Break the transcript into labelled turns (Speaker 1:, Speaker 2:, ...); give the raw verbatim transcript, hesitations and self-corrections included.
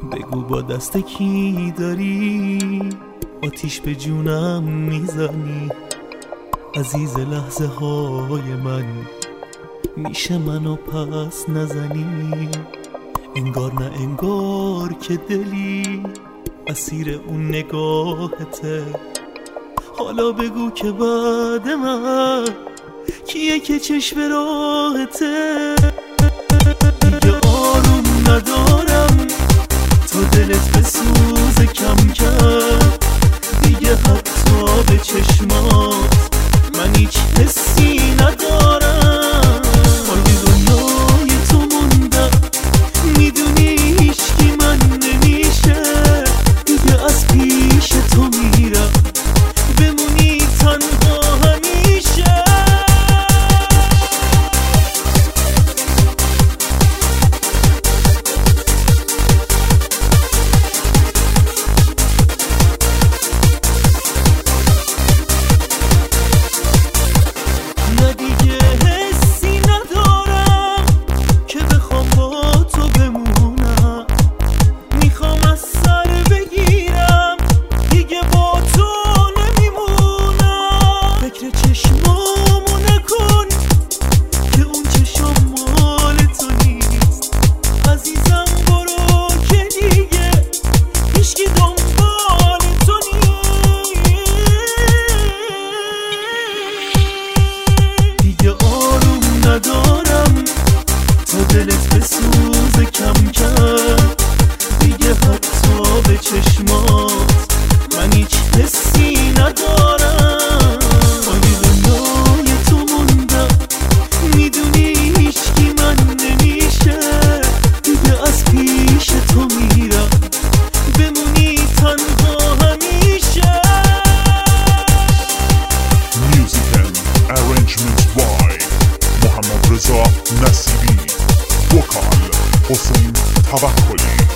Speaker 1: بگو با دست کی داری آتیش به جونم میزنی. عزیز لحظه های من میشه منو پس نزنی. انگار نه انگار که دلی اسیر اون نگاهته. حالا بگو که بعد من کیه که چشم راهته. دیگه آروم ندارم تا دلت بسوزه کم کم. دیگه حتی به چشمات من هیچ حسی ندارم. حالی دنیای تو موندم میدونی هیچکی من نمیشه. دیگه از پیش تو میرم بمونی تنها همیشه. نه دیگه حسی ندارم که بخوام با تو بمونم. میخوام از سر بگیرم دیگه با تو نمیمونم. فکر چشمامو نکن که اون چشم مال تو نیست. عزیزم برو که دیگه هیچکی دنبال تو نیست. دیگه آروم ندارم تا دلت بسوزه کم کم. دیگه حتی به چشمات من هیچ حسی ندارم. حالی دنیای تو موندم میدونی هیچکی من نمیشه. دیگه از پیش تو میرم بمونی تنها همیشه.
Speaker 2: Music and arrangements by محمد رضا نصیری. وکال حسین توکلی.